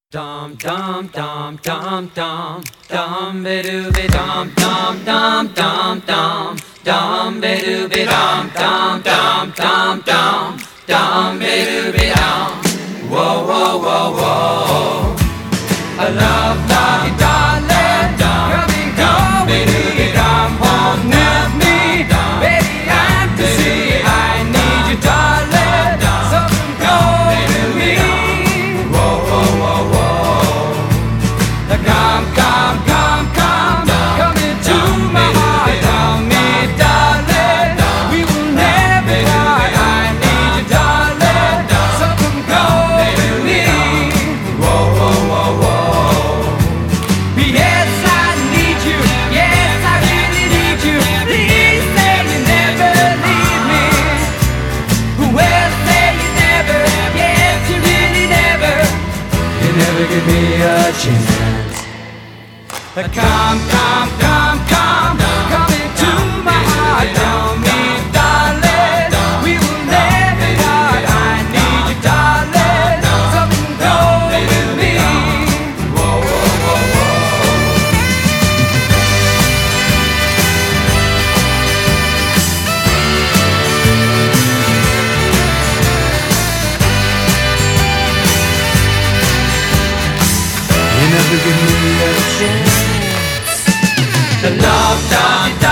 Dum dum dum dum dum dum be doo be dum dum dum dum dum dum be doo be dum dum dum dum dum dum be doo be dum. Whoa whoa whoa whoa. I love you, darling. Come and go with me. Come home with me, baby. I'm to see. I need you, darling. So come go with me. Whoa whoa whoa whoa. Come into my heart, tell me, darling, we will never part. I need you, darling, so come go with me. Whoa, whoa, whoa, whoa. Yes, I need you, yes, I really need you. Please say you never leave me. Well, say you never, yes, you really never. You never give me a chance. Come into my heart, tell me, darling, we will never part. I need you, darling, so come go with me. Whoa, whoa, whoa, whoa. You never give me a chance. The love,